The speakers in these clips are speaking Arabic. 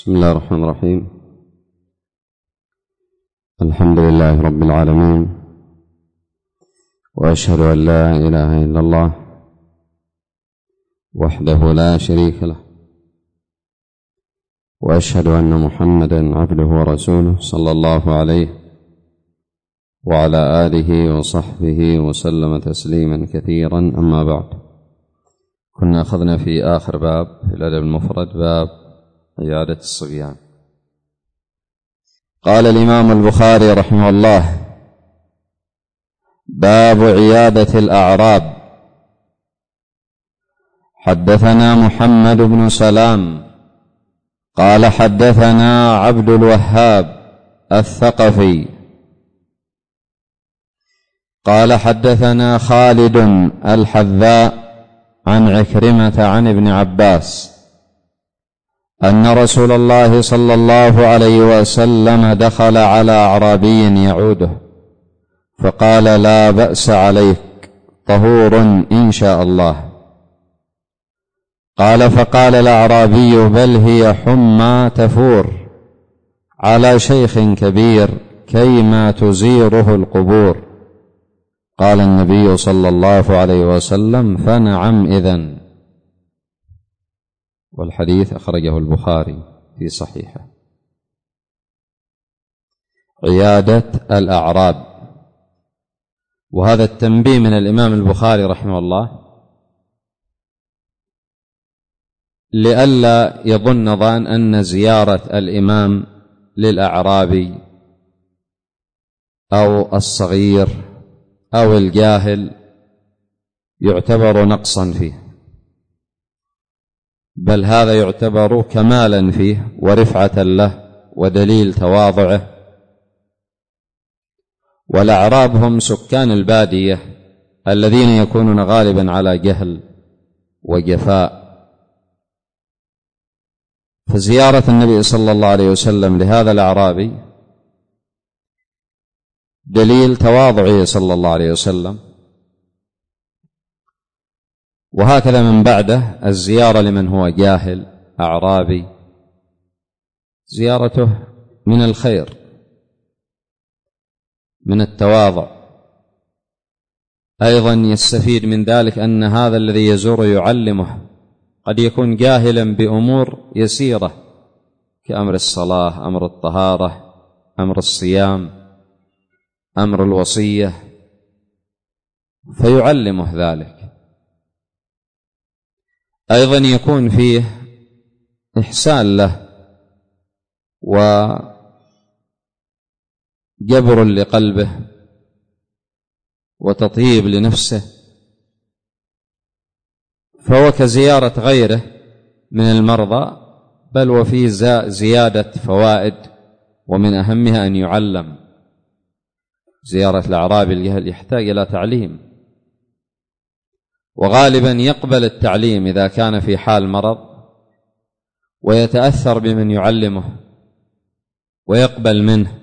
بسم الله الرحمن الرحيم. الحمد لله رب العالمين، وأشهد أن لا إله إلا الله وحده لا شريك له، وأشهد أن محمدا عبده ورسوله صلى الله عليه وعلى آله وصحبه وسلم تسليما كثيرا. أما بعد، كنا أخذنا في آخر باب في الأدب المفرد باب عيادة الصبيان. قال الإمام البخاري رحمه الله: باب عيادة الأعراب. حدثنا محمد بن سلام قال حدثنا عبد الوهاب الثقفي قال حدثنا خالد الحذاء عن عكرمة عن ابن عباس أن رسول الله صلى الله عليه وسلم دخل على أعرابي يعوده فقال: لا بأس عليك، طهور إن شاء الله. قال: فقال الأعرابي: بل هي حمى تفور على شيخ كبير كيما تزيره القبور. قال النبي صلى الله عليه وسلم: فنعم إذن. والحديث أخرجه البخاري في صحيحه. عيادة الأعراب. وهذا التنبيه من الإمام البخاري رحمه الله لئلا يظن ظان أن زيارة الإمام للأعرابي أو الصغير أو الجاهل يعتبر نقصا فيه، بل هذا يعتبر كمالا فيه ورفعة له ودليل تواضعه. والأعراب هم سكان البادية الذين يكونون غالبا على جهل وجفاء، فزيارة النبي صلى الله عليه وسلم لهذا الأعرابي دليل تواضعه صلى الله عليه وسلم. وهكذا من بعده الزيارة لمن هو جاهل أعرابي زيارته من الخير، من التواضع. أيضا يستفيد من ذلك أن هذا الذي يزور يعلمه، قد يكون جاهلا بأمور يسيرة كأمر الصلاة، أمر الطهارة، أمر الصيام، أمر الوصية، فيعلمه ذلك. أيضا يكون فيه إحسان له وجبر لقلبه وتطيب لنفسه، فهو كزيارة غيره من المرضى، بل وفيه زيادة فوائد، ومن أهمها أن يعلم. زيارة الأعرابي الجهل يحتاج إلى تعليم، وغالبا يقبل التعليم إذا كان في حال مرض، ويتأثر بمن يعلمه ويقبل منه.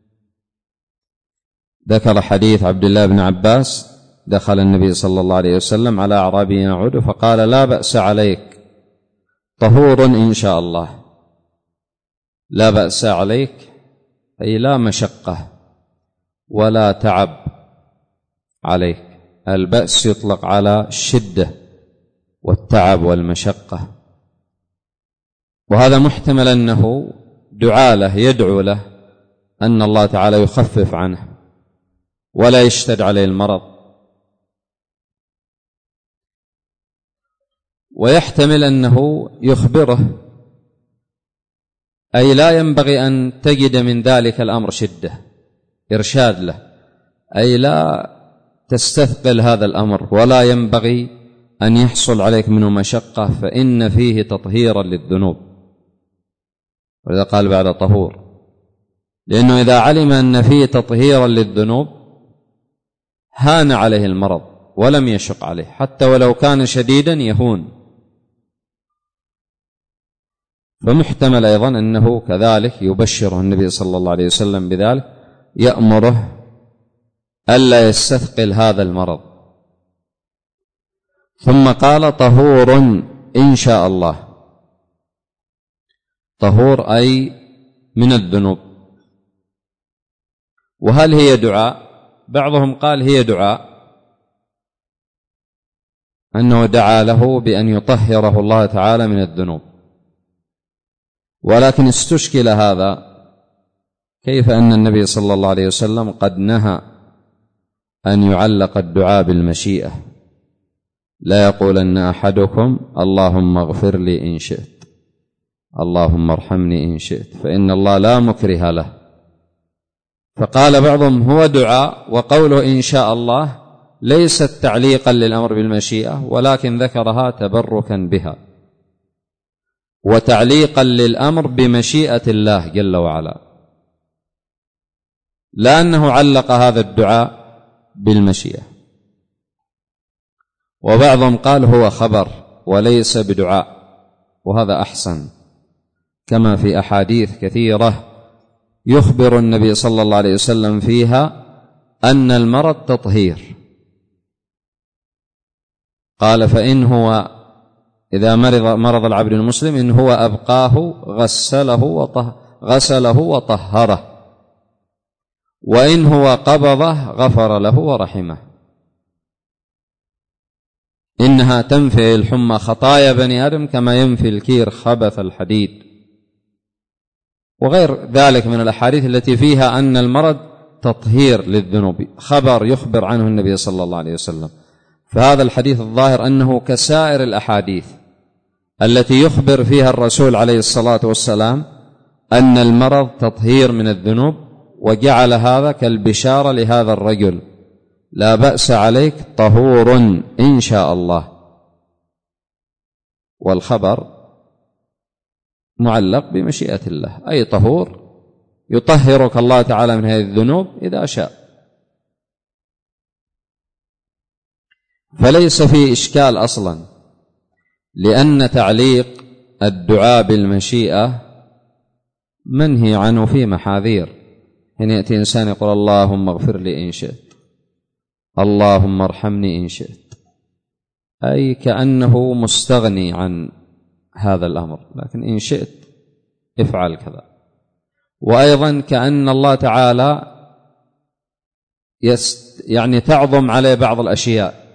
ذكر حديث عبد الله بن عباس: دخل النبي صلى الله عليه وسلم على أعرابي يعود فقال: لا بأس عليك، طهور إن شاء الله. لا بأس عليك أي لا مشقة ولا تعب عليك. البأس يطلق على الشدة والتعب والمشقة، وهذا محتمل أنه دعاء له، يدعو له أن الله تعالى يخفف عنه ولا يشتد عليه المرض. ويحتمل أنه يخبره، أي لا ينبغي أن تجد من ذلك الأمر شدة، إرشاد له، أي لا تستثقل هذا الأمر، ولا ينبغي أن يحصل عليك منه مشقة، فإن فيه تطهيرا للذنوب. ولذا قال بعد طهور، لأنه إذا علم أن فيه تطهيرا للذنوب هان عليه المرض ولم يشق عليه، حتى ولو كان شديدا يهون. فمحتمل أيضا أنه كذلك يبشره النبي صلى الله عليه وسلم بذلك، يأمره ألا يستثقل هذا المرض. ثم قال: طهور إن شاء الله. طهور أي من الذنوب. وهل هي دعاء؟ بعضهم قال هي دعاء، أنه دعا له بأن يطهره الله تعالى من الذنوب، ولكن استشكل هذا، كيف أن النبي صلى الله عليه وسلم قد نهى أن يعلق الدعاء بالمشيئة، لا يقولن أحدكم اللهم اغفر لي إن شئت، اللهم ارحمني إن شئت، فإن الله لا مكره له. فقال بعضهم هو دعاء، وقوله إن شاء الله ليست تعليقا للأمر بالمشيئة، ولكن ذكرها تبركا بها وتعليقا للأمر بمشيئة الله جل وعلا، لأنه علق هذا الدعاء بالمشيئة. وبعضهم قال هو خبر وليس بدعاء، وهذا أحسن، كما في أحاديث كثيرة يخبر النبي صلى الله عليه وسلم فيها أن المرض تطهير. قال فإن هو إذا مرض العبد المسلم إن هو أبقاه غسله وطهره، وإن هو قبضه غفر له ورحمه. إنها تنفي الحمى خطايا بني آدم كما ينفي الكير خبث الحديد، وغير ذلك من الأحاديث التي فيها أن المرض تطهير للذنوب، خبر يخبر عنه النبي صلى الله عليه وسلم. فهذا الحديث الظاهر أنه كسائر الأحاديث التي يخبر فيها الرسول عليه الصلاة والسلام أن المرض تطهير من الذنوب، وجعل هذا كالبشارة لهذا الرجل، لا بأس عليك طهور إن شاء الله. والخبر معلق بمشيئة الله، أي طهور يطهرك الله تعالى من هذه الذنوب إذا شاء. فليس فيه إشكال أصلا، لأن تعليق الدعاء بالمشيئة منهي عنه في محاذير. حين يأتي إنسان يقول اللهم اغفر لي إن شئت، اللهم ارحمني إن شئت، أي كأنه مستغني عن هذا الأمر، لكن إن شئت افعل كذا. وأيضا كأن الله تعالى يعني تعظم عليه بعض الأشياء،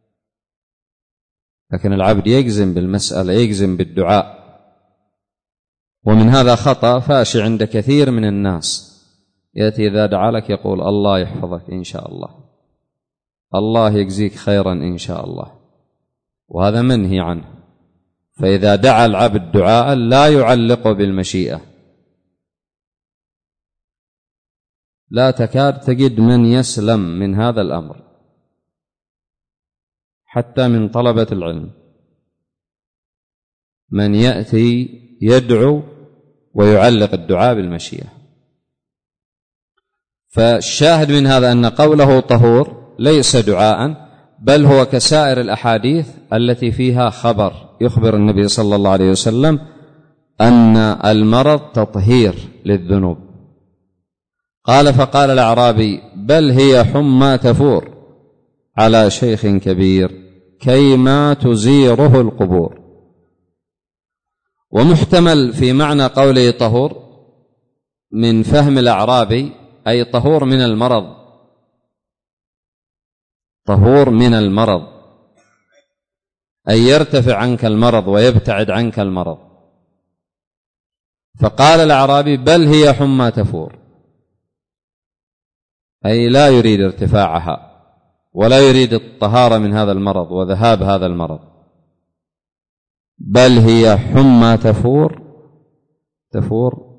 لكن العبد يجزم بالمسألة، يجزم بالدعاء. ومن هذا خطأ فاشي عند كثير من الناس، يأتي إذا دعا لك يقول الله يحفظك إن شاء الله، الله يجزيك خيرا إن شاء الله، وهذا منهي عنه. فإذا دعا العبد دعاء لا يعلق بالمشيئة، لا تكاد تجد من يسلم من هذا الأمر، حتى من طلبة العلم من يأتي يدعو ويعلق الدعاء بالمشيئة. فالشاهد من هذا أن قوله طهور ليس دعاء، بل هو كسائر الأحاديث التي فيها خبر يخبر النبي صلى الله عليه وسلم أن المرض تطهير للذنوب. قال فقال الأعرابي بل هي حمى تفور على شيخ كبير كيما تزيره القبور. ومحتمل في معنى قوله طهور من فهم الأعرابي أي طهور من المرض، طهور من المرض أي يرتفع عنك المرض ويبتعد عنك المرض. فقال الأعرابي بل هي حمى تفور، أي لا يريد ارتفاعها ولا يريد الطهارة من هذا المرض وذهاب هذا المرض، بل هي حمى تفور. تفور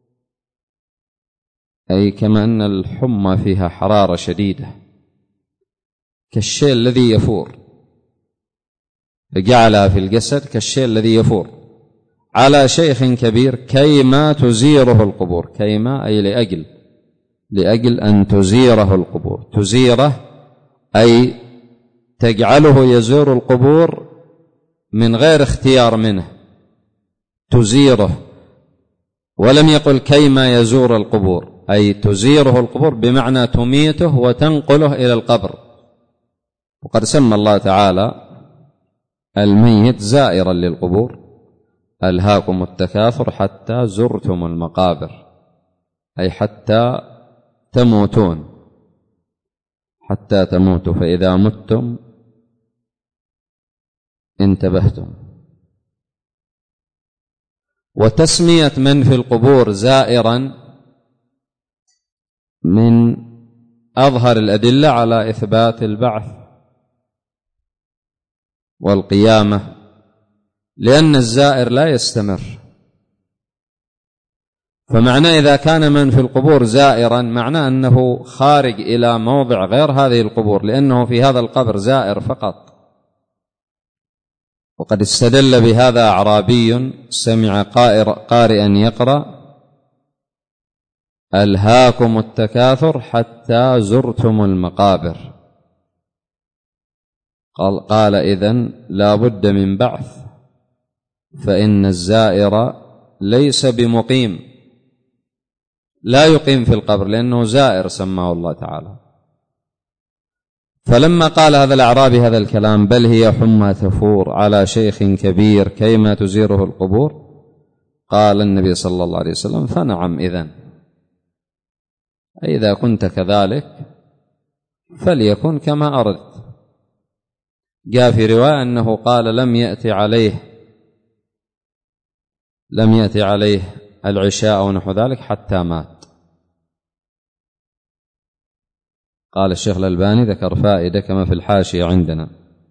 أي كما أن الحمى فيها حرارة شديدة كالشيء الذي يفور، فجعلها في الجسد كالشيء الذي يفور على شيخ كبير كيما تزيره القبور. كيما أي لأجل أن تزيره القبور. تزيره أي تجعله يزور القبور من غير اختيار منه، تزيره. ولم يقل كيما يزور القبور، أي تزيره القبور بمعنى تميته وتنقله إلى القبر. وقد سمى الله تعالى الميت زائرا للقبور، ألهاكم التكاثر حتى زرتم المقابر، أي حتى تموتون، حتى تموتوا، فإذا متم انتبهتم. وتسمية من في القبور زائرا من أظهر الأدلة على إثبات البعث والقيامة، لأن الزائر لا يستمر. فمعنى إذا كان من في القبور زائرا معناه أنه خارج إلى موضع غير هذه القبور، لأنه في هذا القبر زائر فقط. وقد استدل بهذا أعرابي سمع قارئا يقرأ: ألهاكم التكاثر حتى زرتم المقابر. قال إذن لا بد من بعث، فإن الزائر ليس بمقيم، لا يقيم في القبر، لأنه زائر سماه الله تعالى. فلما قال هذا الأعرابي هذا الكلام: بل هي حمى تفور على شيخ كبير كيما تزيره القبور، قال النبي صلى الله عليه وسلم: فنعم إذن، إذا كنت كذلك فليكن كما أردت. جاء في رواية أنه قال: لم يأتي عليه العشاء أو نحو ذلك حتى مات. قال الشيخ الألباني ذكر فائدة كما في الحاشية عندنا،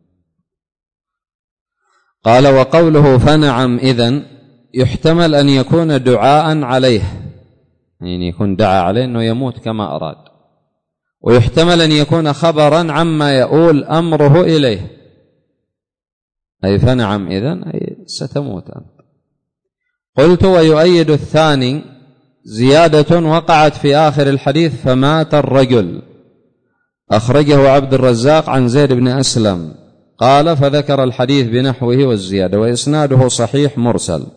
قال: وقوله فنعم إذن يحتمل أن يكون دعاء عليه، يعني يكون دعا عليه أنه يموت كما أراد، ويحتمل أن يكون خبرا عما يؤول أمره إليه، أي فنعم إذن أي ستموت أنت. قلت: ويؤيد الثاني زيادة وقعت في آخر الحديث: فمات الرجل، أخرجه عبد الرزاق عن زيد بن أسلم قال: فذكر الحديث بنحوه والزيادة، وإسناده صحيح مرسل.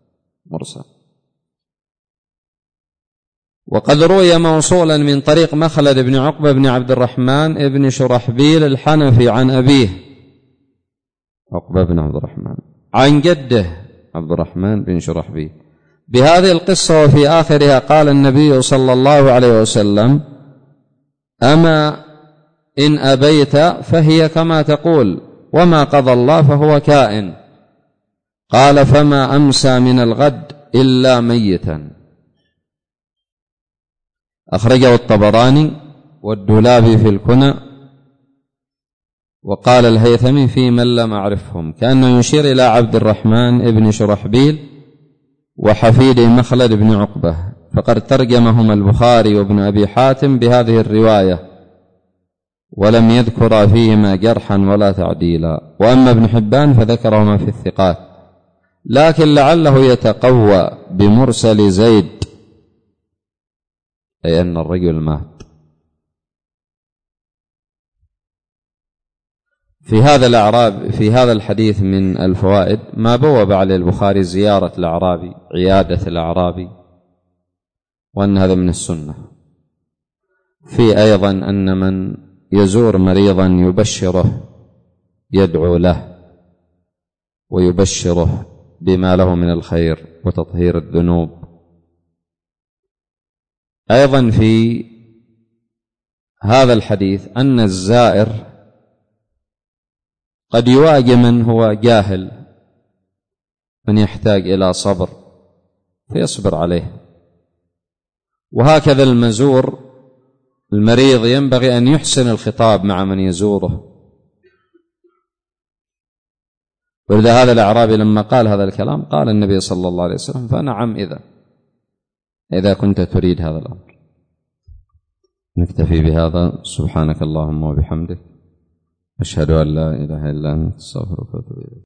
وقد روي موصولا من طريق مخلد بن عقبة بن عبد الرحمن بن شرحبيل الحنفي عن أبيه عقبة بن عبد الرحمن عن جده عبد الرحمن بن شرحبيل بهذه القصة، وفي آخرها قال النبي صلى الله عليه وسلم: أما إن أبيت فهي كما تقول، وما قضى الله فهو كائن. قال: فما أمسى من الغد إلا ميتا. أخرجه الطبراني والدولابي في الكنى. وقال الهيثمي في من لم أعرفهم، كأنه يشير إلى عبد الرحمن بن شرحبيل وحفيد مخلد بن عقبة، فقد ترجمهما البخاري وابن أبي حاتم بهذه الرواية، ولم يذكر فيهما جرحا ولا تعديلا. وأما ابن حبان فذكرهما في الثقات، لكن لعله يتقوى بمرسل زيد، أي أن الرجل مات. في هذا الحديث من الفوائد ما بوب عليه البخاري زيارة الأعرابي، عيادة الأعرابي، وأن هذا من السنة. في أيضا أن من يزور مريضا يبشره، يدعو له ويبشره بما له من الخير وتطهير الذنوب. أيضا في هذا الحديث أن الزائر قد يواجه من هو جاهل، من يحتاج إلى صبر فيصبر عليه، وهكذا المزور المريض ينبغي أن يحسن الخطاب مع من يزوره. ولذا هذا الأعرابي لما قال هذا الكلام قال النبي صلى الله عليه وسلم: فنعم إذا كنت تريد هذا الأمر. نكتفي بهذا. سبحانك اللهم وبحمدك، أشهد أن لا إله إلا أنت، أستغفرك وأتوب إليك.